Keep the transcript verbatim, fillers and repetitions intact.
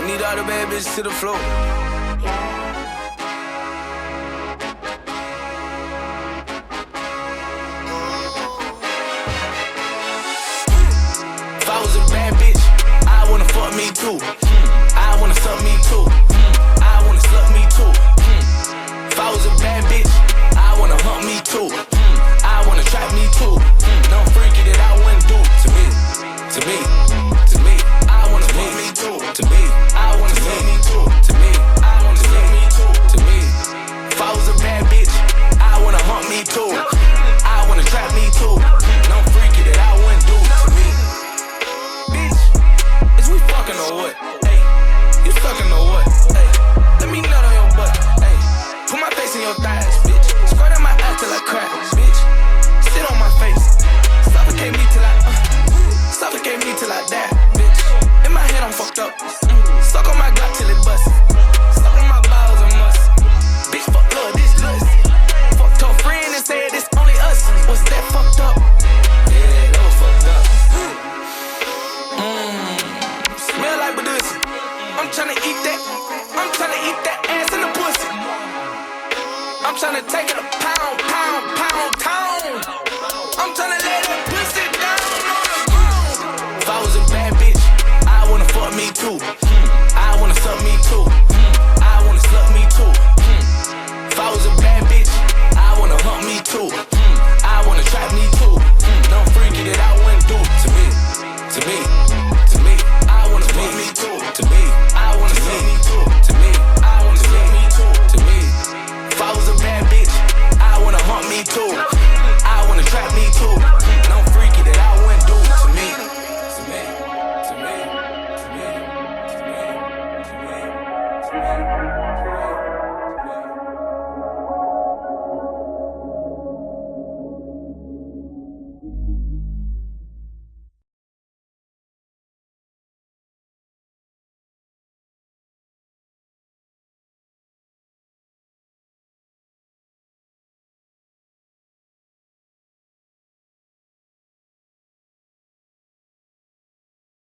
need all the bad bitches to the floor. If I was a bad bitch, I wanna fuck me too. I wanna suck me too. I wanna slut me too. If I was a bad bitch, I wanna hunt me too. I wanna trap me too. No freaky that I wouldn't do to me, to me, to me. I wanna fuck me too. To me, I wanna suck me too. To me, I wanna suck me too. To me, if I was a bad bitch, I wanna hunt me too. I wanna trap me too. No freaky that I wouldn't do to me. Bitch, is we fucking or what? Hey, you sucking or what? Hey, let me nut on your butt. Hey, put my face in your thighs, bitch. Squirt on my ass till I crack, bitch. Sit on my face, suffocate me till I, uh, suffocate me till I die, bitch. In my head I'm fucked up. Mm. Suck on my gut till it busts. Suck on my balls and must. Bitch, fuck love, this lust. Fucked her friend and said it's only us. Was that fucked up? Yeah, that was fucked up. Mmm, smell like Badussy. I'm tryna eat that. I'm tryna eat that ass in the pussy. I'm tryna take it a pound, pound, pound, town. I'm tryna lay that pussy down on the ground. If I was a bad bitch, I wanna fuck me too.